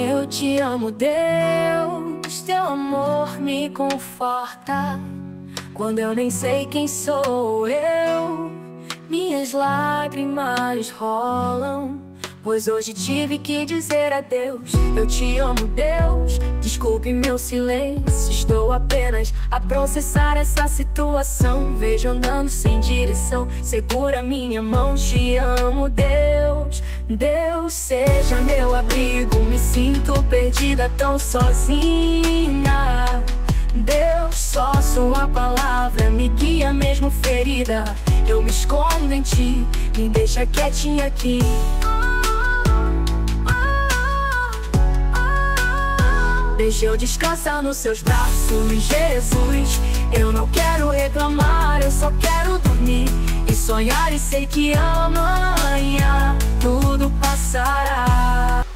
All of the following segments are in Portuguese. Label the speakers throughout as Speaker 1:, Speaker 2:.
Speaker 1: Eu te amo, Deus, teu amor me conforta. Quando eu nem sei quem sou eu, minhas lágrimas rolam, pois hoje tive que dizer adeus. Eu te amo, Deus, desculpe meu silêncio. Estou apenas a processar essa situação. Vejo andando sem direção, segura minha mão. Te amo, Deus, Deus seja meu abrigo. Me sinto perdida, tão sozinha. Deus, só sua palavra me guia mesmo ferida. Eu me escondo em ti, me deixa quietinha aqui. Deixa eu descansar nos seus braços, Jesus. Eu não quero reclamar, eu só quero dormir e sonhar, e sei que amanhã tudo passará.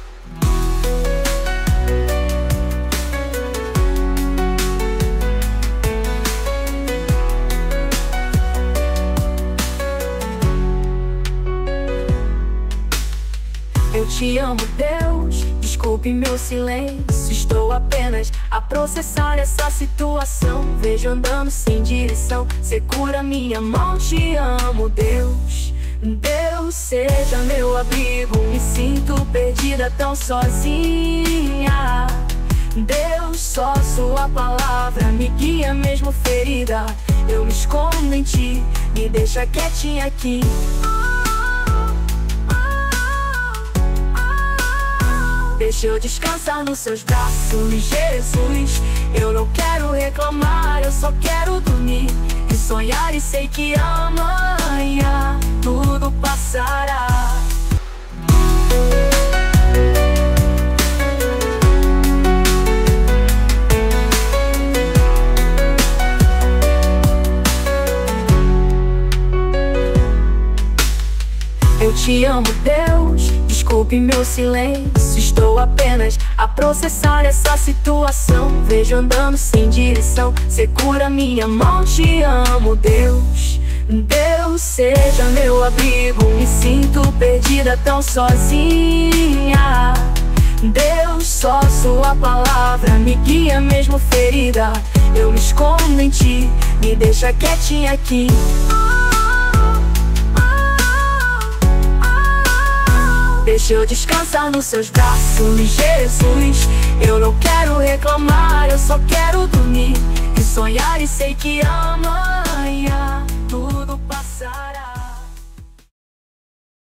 Speaker 1: Eu te amo, Deus, desculpe meu silêncio. Estou apenas a processar essa situação. Vejo andando sem direção, segura minha mão. Te amo, Deus, Deus seja meu abrigo. Me sinto perdida, tão sozinha. Deus, só sua palavra me guia mesmo ferida. Eu me escondo em ti, me deixa quietinha aqui. Deixa eu descansar nos seus braços, Jesus. Eu não quero reclamar, eu só quero dormir e sonhar, e sei que amanhã tudo passará. Eu te amo, Deus, desculpe meu silêncio. Estou apenas a processar essa situação. Vejo andando sem direção, segura minha mão. Te amo, Deus, Deus seja meu abrigo. Me sinto perdida, tão sozinha. Deus, só sua palavra me guia mesmo ferida. Eu me escondo em ti, me deixa quietinha aqui. Deixa eu descansar nos seus braços, Jesus. Eu não quero reclamar, eu só quero dormir e sonhar, e sei que amanhã